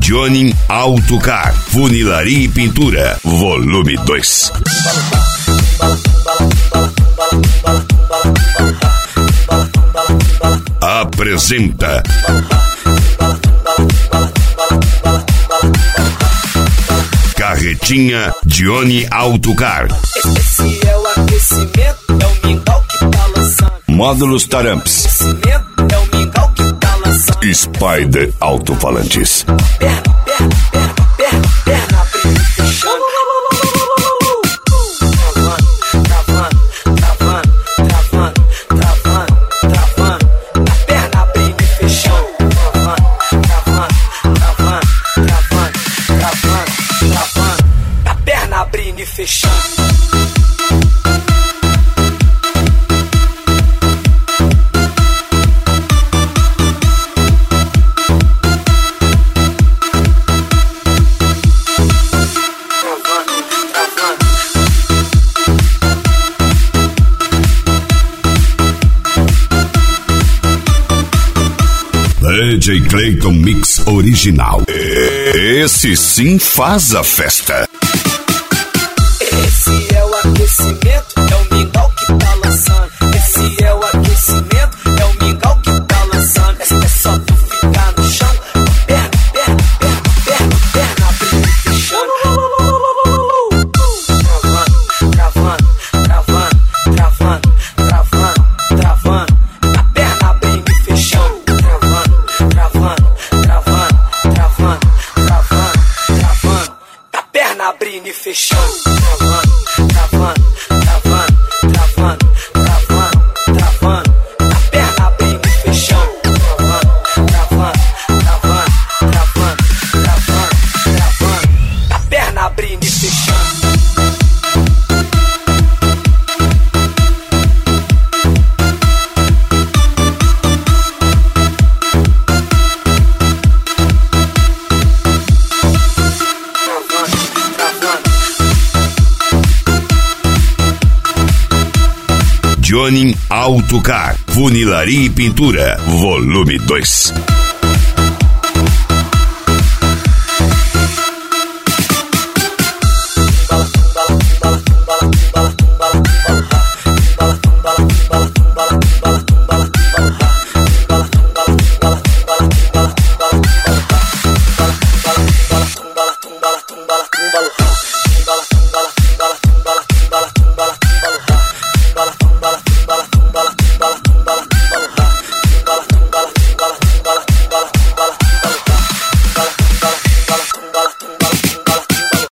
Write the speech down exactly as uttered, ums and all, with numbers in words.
Johnny Autocar, funilaria e pintura, volume dois. Apresenta Carretinha Johnny Autocar. Esse é o aquecimento, é o mingau que tá lançando. Módulos Taramps. Aquecimento, é o mingau que tá lançando. Spider Alto-Falantes. Perna, perna, perna, perna, perna, abrindo e fechando. Travando, travando, travando, travando, travando. A perna abrindo e fechando. Travando, travando, travando, travando, travando, travando. A perna abrindo e fechando. D J Clayton Mix original. Esse sim faz a festa. Esse é o aquecimento, é o mingau que tá lançando. Esse é o aquecimento, é o mingau que tá lançando. É só tu ficar no chão, perna, perna, perna, perna, perna, abrindo e fechando. Travando, travando, travando, travando, travando. A perna abrindo e fechando. Travando, travando, travando, travando, travando, travando. A perna abrindo e fechando. Travando, travando, travando, travando, travando, travando. A perna abrindo e fechando. Travando, travando, travando, travando, travando, travando. A perna abrindo e fechando. Johnny Autocar, funilaria e pintura, volume dois.